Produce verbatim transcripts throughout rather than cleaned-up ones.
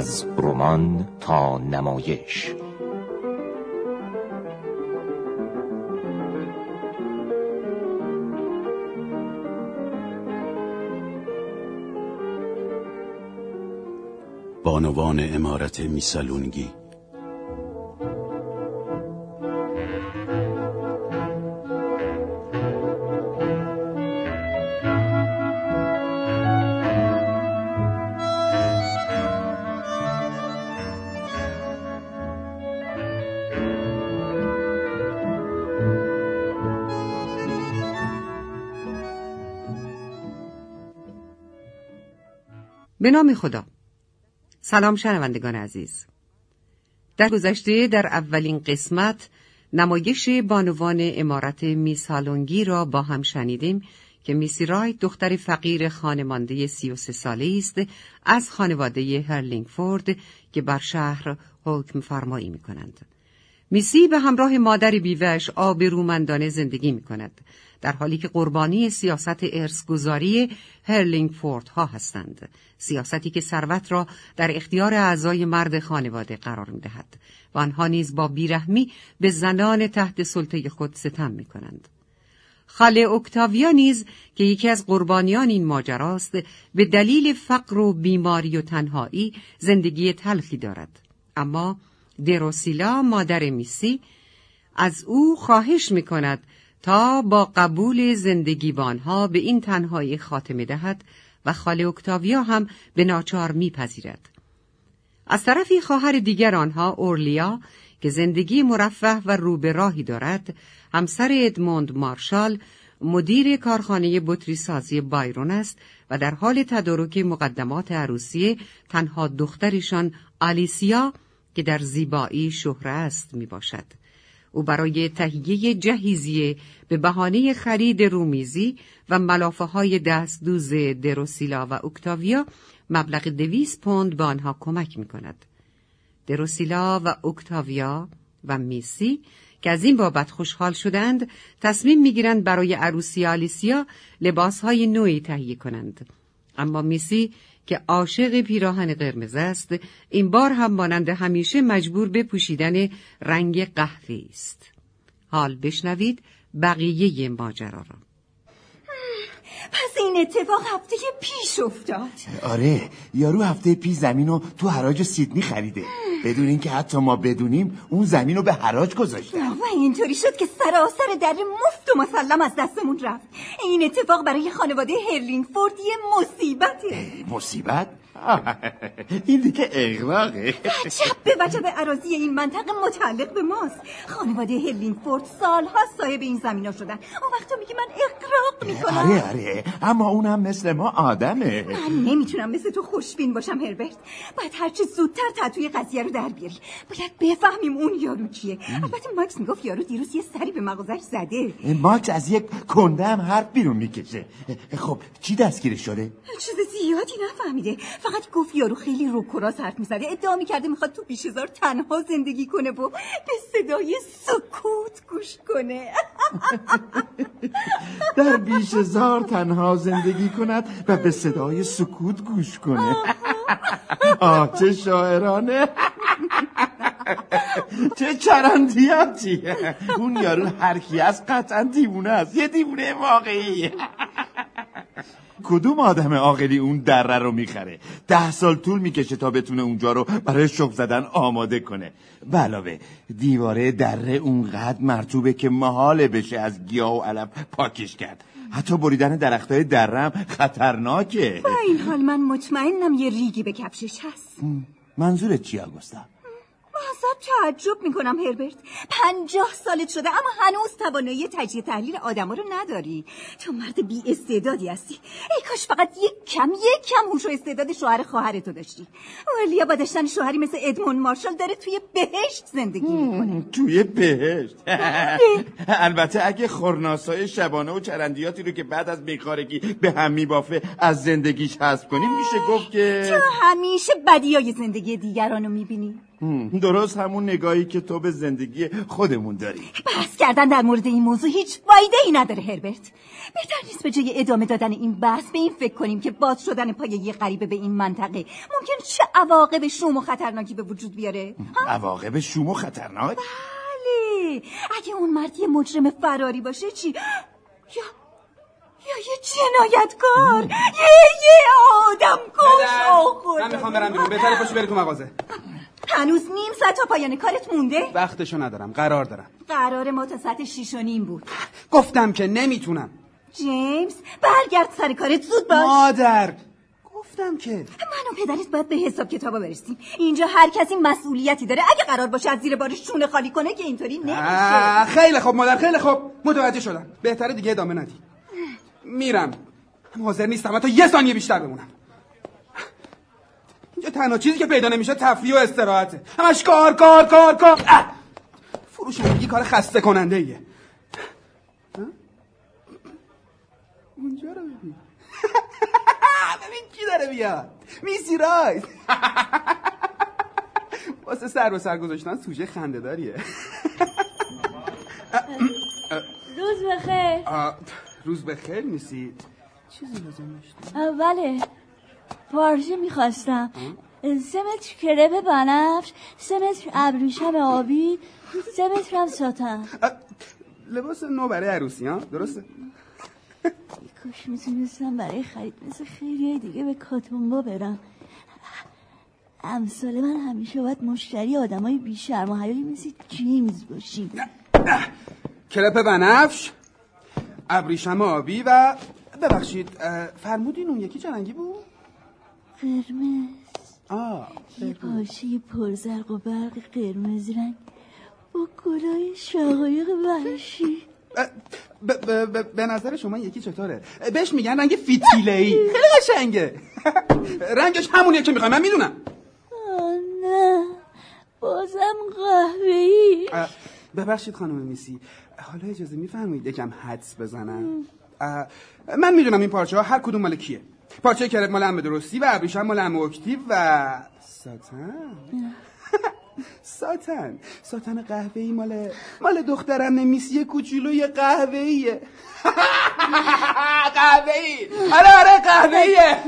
از رمان تا نمایش. بانوان عمارت میسالونگی. به نام خدا. سلام شنوندگان عزیز. در گذشته در اولین قسمت نمایش بانوان عمارت میسالونگی را با هم شنیدیم که میسی رایت دختر فقیر خانمانده سی و سه ساله است از خانواده هرلینگفورد که بر شهر حکم فرمایی می کنند. میسی به همراه مادر بیوه‌اش آبرومندانه زندگی می کند، در حالی که قربانی سیاست ارث‌گذاری هرلینگفورد ها هستند، سیاستی که ثروت را در اختیار اعضای مرد خانواده قرار می دهد و آنها نیز با بیرحمی به زنان تحت سلطه خود ستم می کنند. خاله اکتاویا نیز که یکی از قربانیان این ماجراست، به دلیل فقر و بیماری و تنهایی زندگی تلخی دارد، اما دروسیلا مادر میسی از او خواهش می کند تا با قبول زندگی با آنها به این تنهایی خاتمه دهد و خاله اکتاویا هم به ناچار میپذیرد. از طرفی خواهر دیگر آنها، اورلیا، که زندگی مرفه و رو به راهی دارد، همسر ادموند مارشال، مدیر کارخانه بطری سازی بایرون است و در حال تدارک مقدمات عروسی تنها دخترشان آلیسیا که در زیبایی شهره است می باشد. او برای تهیه جهیزیه به بهانه خرید رومیزی و ملافه های دستدوز دروسیلا و اکتاویا مبلغ دویست پوند به آنها کمک می کند. دروسیلا و اکتاویا و میسی که از این بابت خوشحال شدند، تصمیم می گیرند برای عروسی آلیسیا لباس های نوعی تهیه کنند. اما میسی که عاشق پیراهن قرمز است، این بار هم مانند همیشه مجبور به پوشیدن رنگ قهوه‌ای است. حال بشنوید بقیه ماجرا را. پس این اتفاق هفته پیش افتاد. آره، یارو هفته پیش زمین رو تو حراج سیدنی خریده، بدون اینکه حتی ما بدونیم اون زمین رو به حراج گذاشته و اینطوری شد که سراسر در مفت و مسلم از دستمون رفت. این اتفاق برای خانواده هرلینگفورد یه مصیبته. مصیبت؟ این دیگه اغراقه. وجب به وجب اراضی این منطقه متعلق به ماست. خانواده هرلینگفورد سالها صاحب این زمینا شدن. اون وقتا میگی من اغراق میکنم. آره آره، اما اونم مثل ما آدمه. من نمیتونم مثل تو خوشبین باشم هربرت. باید هرچی زودتر تتوی قضیه رو در بیاری. باید بفهمیم اون یارو کیه. البته ماکس میگفت یارو دیروز یه سری به مغازش زده. ماکس از یک کنده هم حرف بیرون میکشه. خب چی دستگیرش شده؟ چیز زیادی نفهمیده، فقط گفت یارو خیلی روکراس حرف میزده. ادعا میکرده میخواد تو بیشهزار تنها زندگی کنه و به صدای سکوت گوش کنه. در بیشهزار تنها زندگی کند و به صدای سکوت گوش کنه. آه چه شاعرانه. چه چرندیاتی. اون یارو هر کی از قطعا دیوونه است، یه دیوونه واقعی. کدوم آدم عاقلی اون دره رو میخره؟ ده سال طول میکشه تا بتونه اونجا رو برای شخم زدن آماده کنه. به علاوه دیواره دره اونقدر مرطوبه که محاله بشه از گیاه و علف پاکش کرد. حتی بریدن درختای دره هم خطرناکه. با این حال من مطمئنم یه ریگی به کفشش هست. منظورت چیه آگوستا؟ ازت تعجب میکنم هربرت. پنجاه سالت شده اما هنوز توانایی تجزیه تحلیل آدما رو نداری. تو مرد بی استعدادی هستی. ای کاش فقط یک کم یک کم هوش و استعداد شوهر خواهرتو داشتی. اولیا با داشتن شوهری مثل ادموند مارشال داره توی بهشت زندگی میکنه. توی بهشت؟ البته اگه خورناسای شبانه و چرندیاتی رو که بعد از بیکارگی به هم میبافه از زندگیش حذف کنیم، میشه گفت که تو همیشه بدیای زندگی دیگرانو میبینی. درست همون نگاهی که تو به زندگی خودمون داری. بحث کردن در مورد این موضوع هیچ فایده ای نداره هربرت. بهتر نیست به جای ادامه دادن این بحث به این فکر کنیم که باز شدن پای یه غریبه به این منطقه ممکن چه عواقب شوم و خطرناکی به وجود بیاره؟ عواقب شوم و خطرناک؟ بله، اگه اون مرد یه مجرم فراری باشه چی؟ یا یا یه جنایتکار، یه یه آدم کش. آخوردم من میخوام برم بیرون. بهتره پاشو بری تو مغازه. هنوز نیم ساعت تا پایان کارت مونده؟ وقتشو ندارم، قرار دارم. قرار ما تا ساعت شیش و نیم بود. گفتم که نمیتونم. جیمز برگرد سر کارت، زود باش. مادر گفتم که من و پدرت باید به حساب کتابا برسیم. اینجا هر کسی مسئولیتی داره. اگه قرار باشه از زیر بارش شونه خالی کنه که اینطوری نمیشه. خیلی خوب مادر، خیلی خوب، متوجه شدم. بهتره دیگه ادامه ندی. میرم. من حاضر نیستم حتی یه ثانیه بیشتر بمونم. اینجا تنها چیزی که پیدا نمیشه تفریح و استراحته. همش کار کار کار کار. فروشندگی کار خسته کننده ایه. اونجا رو ببین. ببین کی داره بیاد. میسی رایز. واسه سر به سر گذاشتن سوژه خنده داریه. روز بخیر. روز بخیر میسی. چیزی لازم داشتی؟ بله، پارچه میخواستم. سه متر کرپ بنفش، سه متر ابریشم آبی، سه متر هم ساتن. لباس نو برای عروسی ها؟ درسته؟ کاش میتونستم برای خرید مثل خیلی دیگه به کاتونبا برم. امثال من همیشه باید مشتری آدمای بیشرم و حیالی مثل جیمز باشیم. کرپ بنفش، ابریشم آبی و ببخشید فرمودین اون یکی چه رنگی بود؟ قرمز. آه یه پارچه پرزرق و برق قرمز رنگ با گلای شقایق وحشی. به نظر شما یکی چطوره؟ بهش میگن رنگ فتیله‌ای. خیلی قشنگه. رنگش همونیه که میخوام. من میدونم. آه نه، بازم قهوه‌ای. ببخشید خانم میسی، حالا اجازه میفرمایید یکم حدس بزنم؟ من میدونم این پارچه ها هر کدوم مال کیه. پارچه کرپ مال عمه درستی و ابریشم مال عمه اکتیو و ساتن. ساتن ساتن قهوه‌ای مال مال دخترم میسی کوچولوی قهوه‌ایه. قهوه‌ای. آره آره قهوه‌ایه.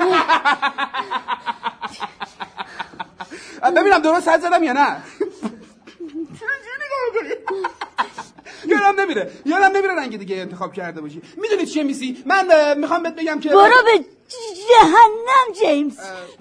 ببینم درست حد زدم یا نه؟ یادم نمیره یادم نمیره رنگ دیگه انتخاب کرده باشی. میدونی چیه میسی؟ من میخوام بهت بگم که برو به جهنم جیمز.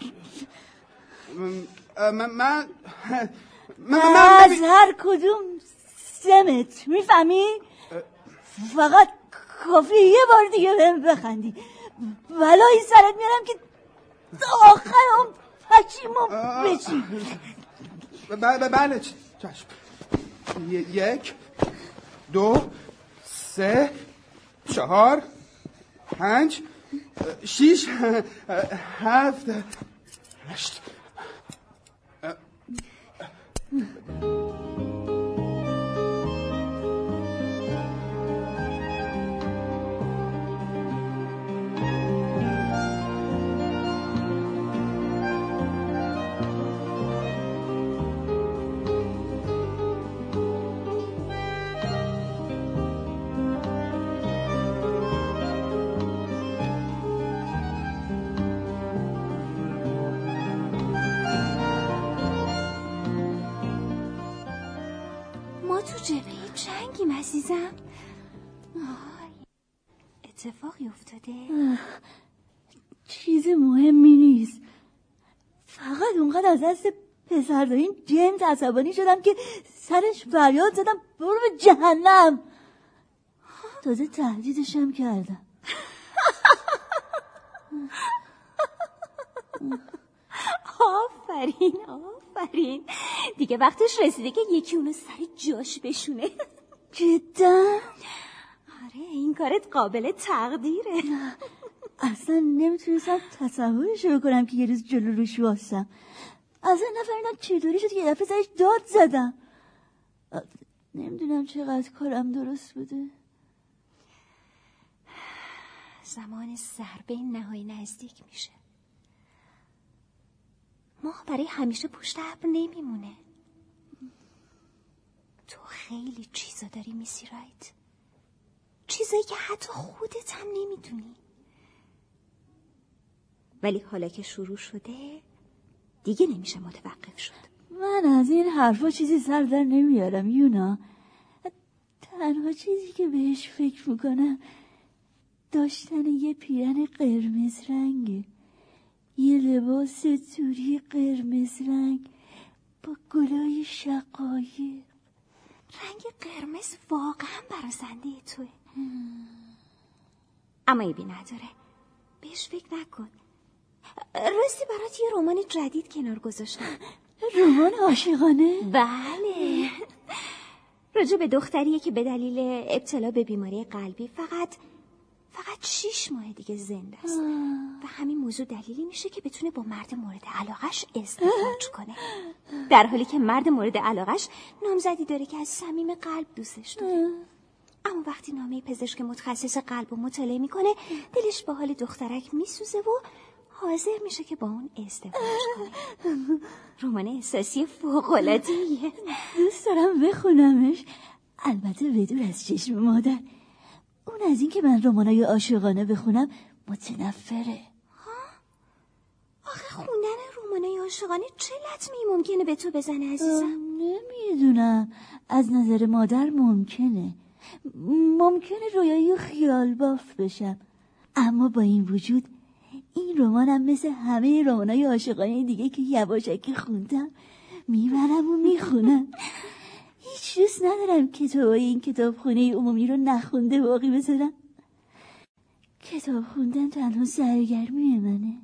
من من من از هر کدوم سه متر، میفهمی؟ فقط کافی یه بار دیگه بهم بخندی ولایی سرت میارم که تا آخر اون پچیمو بچی. بله چشم. یک دو سه چهار پنج شیش هفت هشت. تو جبهه جنگیم عزیزم. اتفاقی افتاده؟ چیز مهمی نیست، فقط اونقدر از دست پسر دارین جیمز عصبانی شدم که سرش فریاد زدم برو به جهنم. تازه تهدیدشم کردم. آفرین آفرین، دیگه وقتش رسیده که یکی اونو سر جاش بشونه. جدا؟ آره این کارت قابل تقدیره. اصلا نمیتونستم تصورش رو کنم که یه روز جلو روش واسم. اصلا نفهمیدم چطوری شد یه دفعه سرش داد زدم. نمیدونم چقدر کارم درست بوده. زمان ضربه نهایی نزدیک میشه. ماه برای همیشه پشت ابر نمیمونه. تو خیلی چیزا داری میسی رایت، چیزایی که حتی خودت هم نمیدونی. ولی حالا که شروع شده دیگه نمیشه متوقف شد. من از این حرفا چیزی سر در نمیارم یونا. تنها چیزی که بهش فکر میکنم داشتن یه پیرن قرمز رنگه، یه لباس توری قرمز رنگ با گلای شقایق. رنگ قرمز واقعا برازنده توه. اما ایبی نداره، بهش فکر نکن. راستی برات یه رمان جدید کنار گذاشتم. رمان عاشقانه؟ بله، راجع به دختریه که به دلیل ابتلا به بیماری قلبی فقط فقط شیش ماه دیگه زنده است و همین موضوع دلیلی میشه که بتونه با مرد مورد علاقش ازدواج کنه، در حالی که مرد مورد علاقش نامزدی داره که از صمیم قلب دوستش داره. اما وقتی نامه پزشک متخصص قلب رو مطالعه میکنه دلش به حال دخترک میسوزه و حاضر میشه که با اون ازدواج کنه. رمان احساسی فوق‌العاده‌ایه. دوست دارم بخونمش، البته بدون از چشم مادر. اون از این که من رمانای عاشقانه بخونم متنفره. ها؟ آخه خوندن رمانای عاشقانه چه لطمی ممکنه به تو بزنه عزیزم؟ نمیدونم، از نظر مادر ممکنه ممکنه رویایی و خیال باف بشم، اما با این وجود این رمانم مثل همه رمانای عاشقانه دیگه که یواشکی خوندم میبرم و میخونم. هیچ دوست ندارم کتابای این کتابخونه عمومی رو نخونده باقی بذارم. کتاب خوندن تنها سرگرمی منه.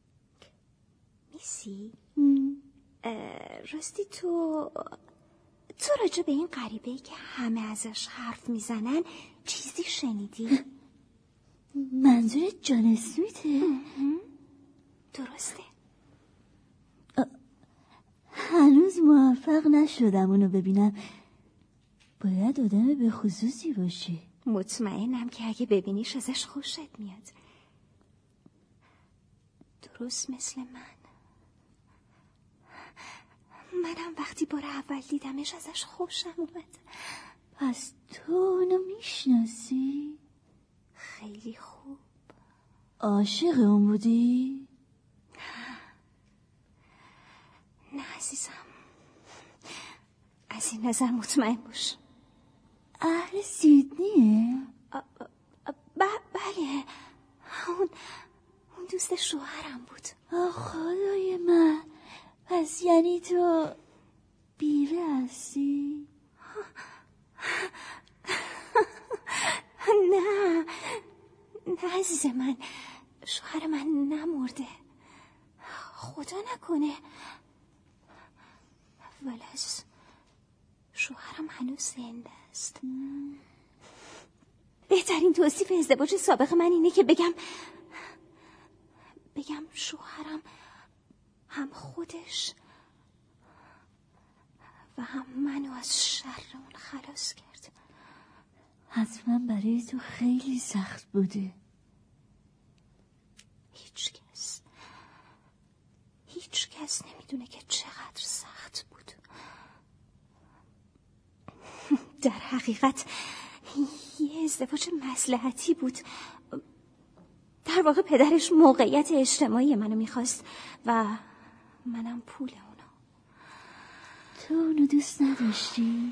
میسی؟ راستی تو تو راجع به این غریبه‌ای که همه ازش حرف میزنن چیزی شنیدی؟ منظور جان اسمیته؟ درسته. هنوز موفق نشدم اونو ببینم. باید آدم به خصوصی باشه. مطمئنم که اگه ببینیش ازش خوشت میاد، درست مثل من. منم وقتی بار اول دیدمش ازش خوشم اومد. پس تو اونو میشناسی؟ خیلی خوب. عاشق اون بودی؟ نه عزیزم، از این نظر مطمئن باش. اهل سیدنیه؟ بله، اون اون دوست شوهرم بود. خدای من، پس یعنی تو بیوه هستی؟ نه نه عزیز من، شوهر من نمرده، خدا نکنه. ولی عزیز، شوهرم هنوز زنده است. بهترین توصیف ازدواج سابق من اینه که بگم بگم شوهرم هم خودش و هم منو از شر اون خلاص کرد. حتما برای تو خیلی سخت بوده. هیچ کس هیچ کس نمیدونه که چقدر سخت بود. در حقیقت یه ازدواج مصلحتی بود. در واقع پدرش موقعیت اجتماعی منو میخواست و منم پول اونو. تو اونو دوست نداشتی؟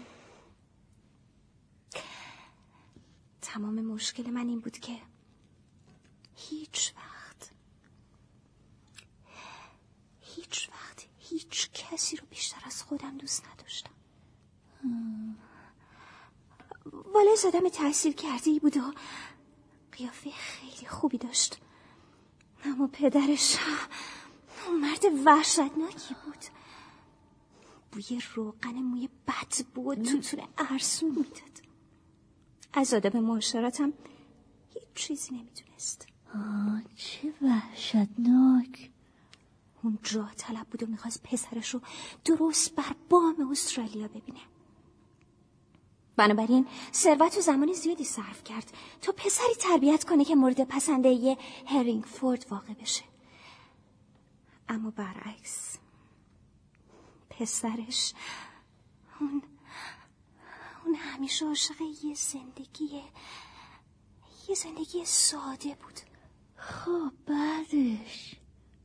تمام مشکل من این بود که هیچ وقت هیچ وقت هیچ کسی رو بیشتر از خودم دوست نداشتم. والد آدم تحصیل کرده ای بود و قیافه خیلی خوبی داشت، اما پدرش مرد وحشتناکی بود. بوی روغن موی بدبو و توتون ارسون میداد. از آداب معاشراتم هیچ چیزی نمیدونست. آه چه وحشتناک. اون جاه طلب بود و میخواست پسرش رو درست بر بام استرالیا ببینه. بنابراین ثروت و زمان زیادی صرف کرد تا پسری تربیت کنه که مورد پسنده یه هرینگفورد واقع بشه. اما برعکس، پسرش اون همیشه عاشق یه زندگی یه زندگی ساده بود. خب بعدش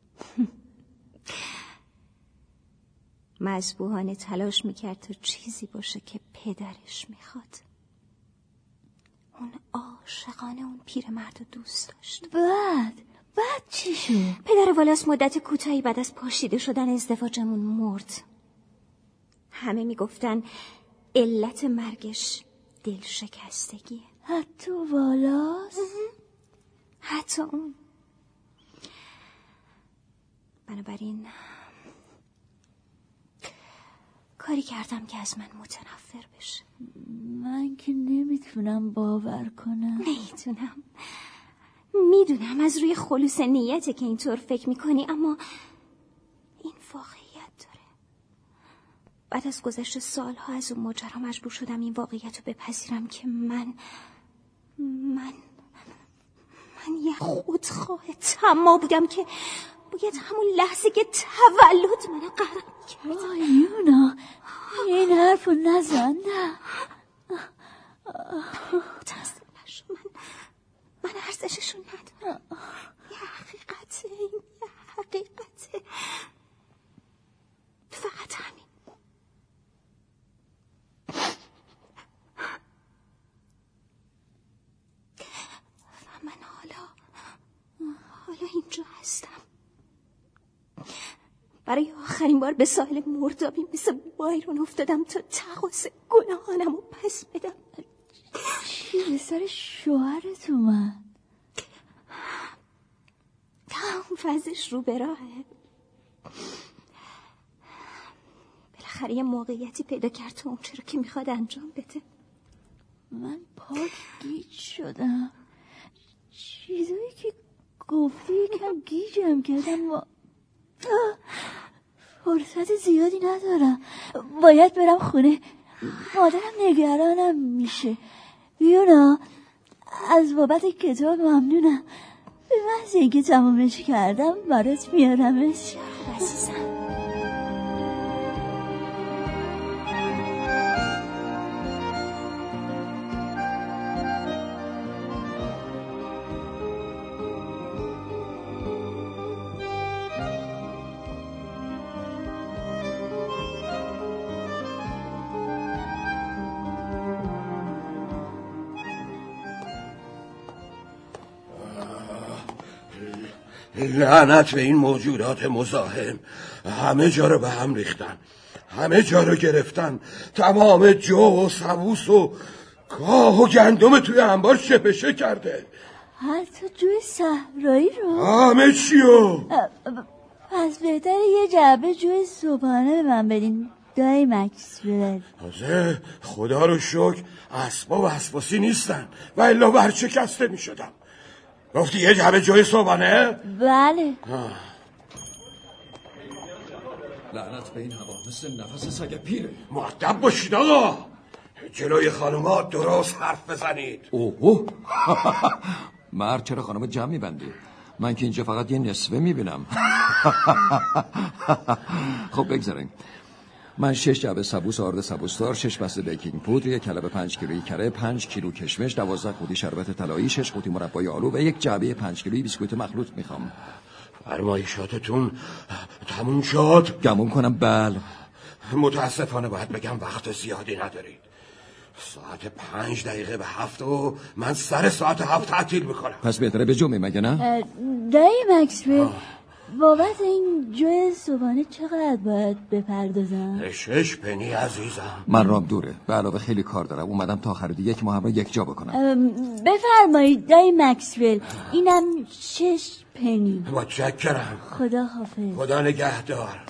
مذبوحانه تلاش میکرد تا چیزی باشه که پدرش میخواد. اون عاشقانه اون پیرمرد رو دوست داشت. بعد بعد چی شد؟ پدر والاس مدت کوتاهی بعد از پاشیده شدن ازدواجمون مرد. همه میگفتن علت مرگش دل شکستگیه. حتی والاس؟ حتی اون. بنابراین کاری کردم که از من متنفر بشه. من که نمیتونم باور کنم. نمیتونم. میدونم از روی خلوص نیته که اینطور فکر میکنی، اما این واقعیت داره. بعد از گذشت سالها از اون ماجرا مجبور شدم این واقعیت رو بپذیرم که من من من یه خودخواه طماع بودم که باید همون لحظه که تولد منو غرق می‌کرد. وای یونا، این حرف رو نزن. نه متاسف نشو، من من ارزششو ندارم. یه حقیقته، این یه حقیقته، فقط همین. و من حالا حالا اینجا هستم. برای آخرین بار به ساحل مردابی مثل بایرون افتادم تا تقاص گناهانم رو پس بدم. چی به سر شوهرت اومد؟ تمام وضعش رو به راهه. بالاخره یه موقعیتی پیدا کرد تو اون چرا که میخواد انجام بده. من پاک گیج شدم. چیزایی که گفتی یکم گیجم کردم و فرصت زیادی ندارم. باید برم خونه. مادرم نگرانم میشه. یونا، از بابت کتاب ممنونم. به محض اینکه تمامش کردم برات میارمش. عزیزم، لعنت به این موجودات مزاحم. همه جا رو به هم ریختن، همه جا رو گرفتن. تمام جو و سبوس و کاه و گندم توی انبار شپشه کرده. حتی جوی صحرایی رو؟ همه چیو. پس بهتره یه جعبه جوی صبحانه به من بدین دایی مکسول. تازه خدا رو شکر اسبا و اسباسی نیستن و الا برچکسته می شدم. گفتی یه جعبه جوی صبحانه؟ بله. لعنت به این هوا، مثل نفس سگ پیره. مؤدب باشید آقا، جلوی خانوما درست حرف بزنید. اوه مرد چرا خانم جمع میبندی؟ من که اینجا فقط یه نصفه میبینم. خب بگذاریم. من شش جعبه سبوس آرد سبوسدار، شش بسته بیکینگ پودر، یک کلبه پنج کیلویی کره، پنج کیلو کشمش، دوازده قوطی شربت طلایی، شش قوطی مربای آلو و یک جعبه پنج کیلویی بیسکویت مخلوط میخوام. فرمایشاتتون تموم شد؟ گمون کنم بله. متاسفانه باید بگم وقت زیادی ندارید. ساعت پنج دقیقه به هفت و من سر ساعت هفت تعطیل میکنم. پس بهتره به جمعه مگه نه؟ دایی مکسول، بابت این جوی صبحانه چقدر باید بپردازم؟ شش پنی عزیزم. من رام دوره، به علاوه خیلی کار دارم. اومدم تا آخر یک ماه هم را یک جا بکنم. بفرمایید دایی مکسول، اینم شش پنی. متشکرم. خدا حافظ. خدا نگهدار.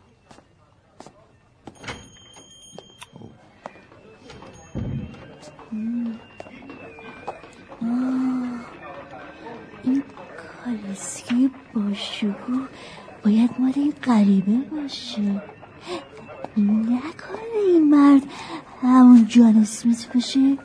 این کالسکه باشگو باید مال این غریبه باشه. نکنه این مرد همون جان اسمیت باشه.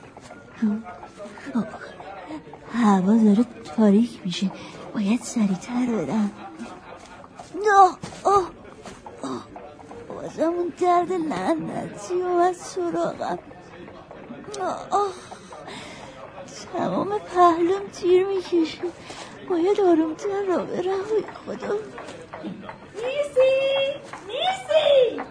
هوا داره تاریک میشه، باید سریعتر برم. نه آه آه بازم اون درد لعنتی اومد سراغم. تمام پهلوم تیر میکشه. باید آرومتر را برم. خدا نیسی نیسی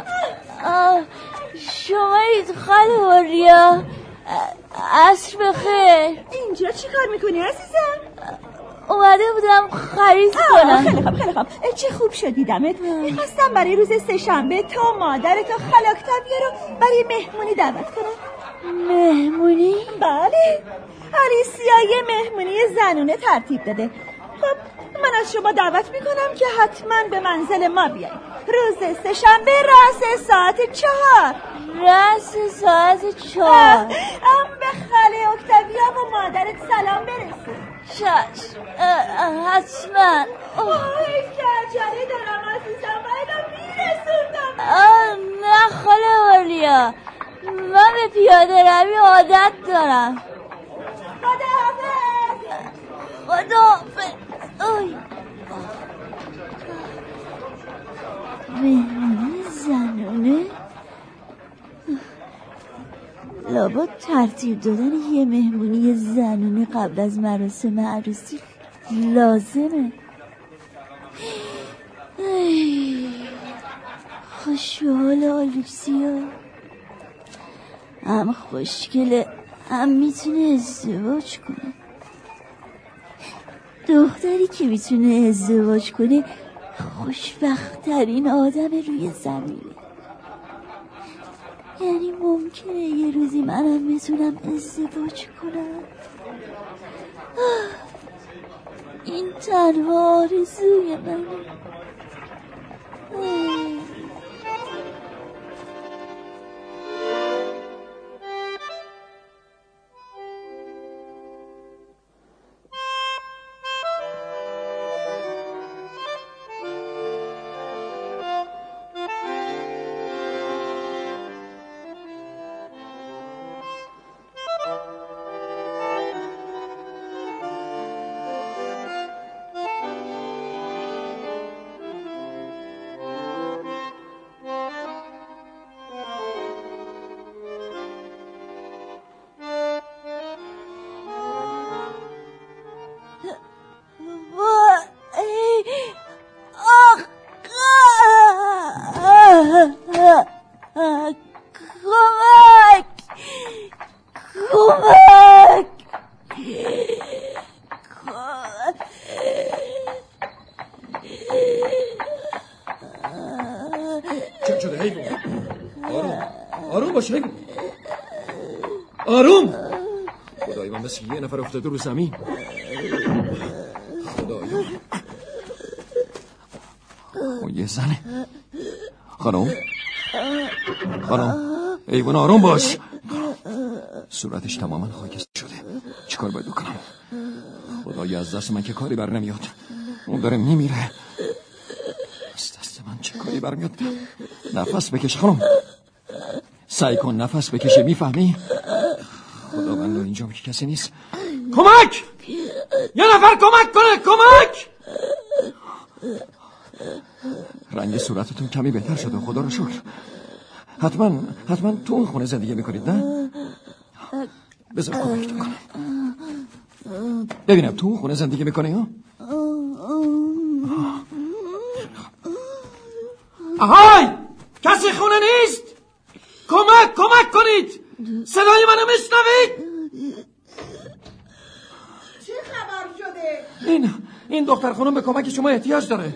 شمایید خاله وریا. عصر بخیر. اینجا چی کار میکنی عزیزم؟ اومده بودم خرید کنم. خیلی خوب خیلی خوب. چه خوب شد دیدمت. میخواستم برای روز سه‌شنبه تا مادرت و خاله اکتاویا رو برای مهمونی دعوت کنم. مهمونی؟ بله، آلیسیا یه مهمونی زنونه ترتیب داده. خب من از شما دعوت میکنم که حتما به منزل ما بیایید روز سه‌شنبه رأس ساعت چهار. رأس ساعت چهار. ام به خاله اکتاویا و مادرت سلام برسون. چشم حتما. حیف که عجله دارم عزیزم، باید میرسوندم. نه خاله وریا، من به پیاده روی عادت دارم. خدا حافظ. خدا حافظ. اوی مهمونی زنونه؟ لابد ترتیب دادن یه مهمونی زنونه قبل از مراسم عروسی لازمه. خوش به حال آلیسیا، هم خوشگله هم میتونه ازدواج کنه. دختری که میتونه ازدواج کنه خوشبخت‌ترین آدم روی زمینه. یعنی ممکنه یه روزی منم بتونم ازدواج کنم. این تنها آرزوی منه. آروم. خدای من مثل یه نفر افتاده رو زمین. خدایا او یه زنه. خانم خانم ایوان آروم باش. صورتش تماما خاکستر شده. چیکار باید بکنم؟ خدایا از دست من که کاری بر نمیاد. اون داره میمیره. از دست من چه کاری بر میاد؟ نفس بکش خانم، سعی کن نفس بکشه. میفهمی؟ خداوند اینجا که کسی نیست. کمک! یه نفر کمک کنه! کمک! رنگ صورتتون کمی بهتر شده، خدا رو شکر. حتما حتما تو اون خونه زندگی میکنید نه؟ بذار کمکتون کنم. ببینم تو اون خونه زندگی میکنی ها؟ آهای! کسی خونه نیست؟ کمک کمک کنید! صدای منو میشنوید؟ چه خبر شده؟ این این دختر خانم به کمک شما احتیاج داره.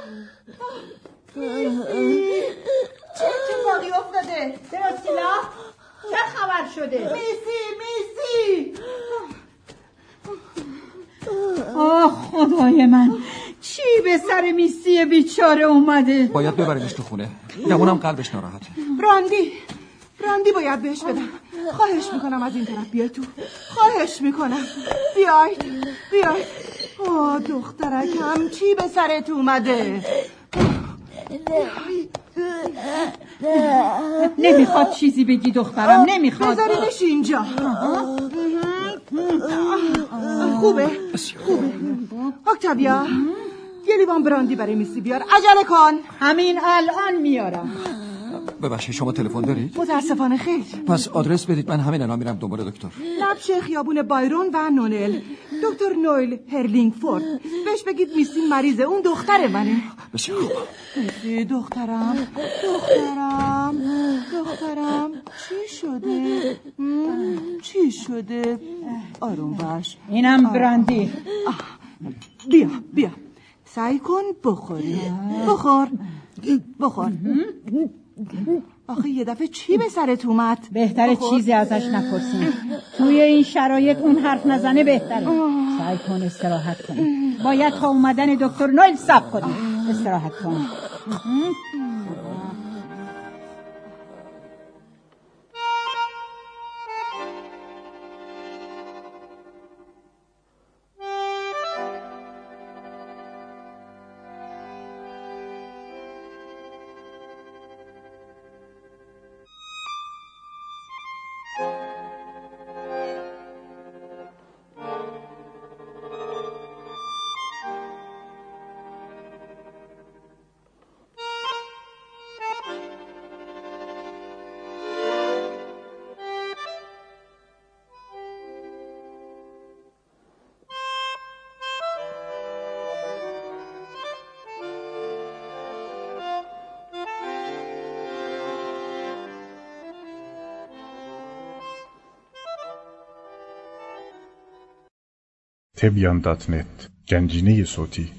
چه اتفاقی افتاده؟ درستیلا؟ چه خبر شده؟ میسی میسی آه خدای من، چی به سر میسی بیچاره اومده؟ باید ببریمش تو خونه. گمونم قلبش ناراحته. براندی براندی باید بهش بدم. خواهش میکنم از این طرف بیای تو. خواهش میکنم بیاید بیاید. آه دخترکم، چی به سرت اومده؟ نمیخواد چیزی بگی دخترم، نمیخواد. بذارینش اینجا. خوبه خوبه. اکتاویا یه لیوان براندی برای میسی بیار. عجله کن. همین الان میارم. ببخشید شما تلفن دارید؟ متاسفانه خیر. پس آدرس بدید، من همین الان میرم دنبال دکتر. نبشه خیابون بایرون و نونل. دکتر نویل هرلینگفورد. بهش بگید میسی مریضه، اون دختر منه. بسیار خوب. میسی دخترم دخترم دخترم چی شده؟ چی شده؟ آروم باش. اینم براندی. بیا بیا سعی کن بخوری. بخور بخور. آخه یه دفعه چی به سرت اومد؟ بهتره چیزی ازش نپرسیم. توی این شرایط اون حرف نزنه بهتره. سعی کن استراحت کنی. باید تا اومدن دکتر نویل صبر کنی. استراحت کن. تبیان دات نت گنجینه صوتی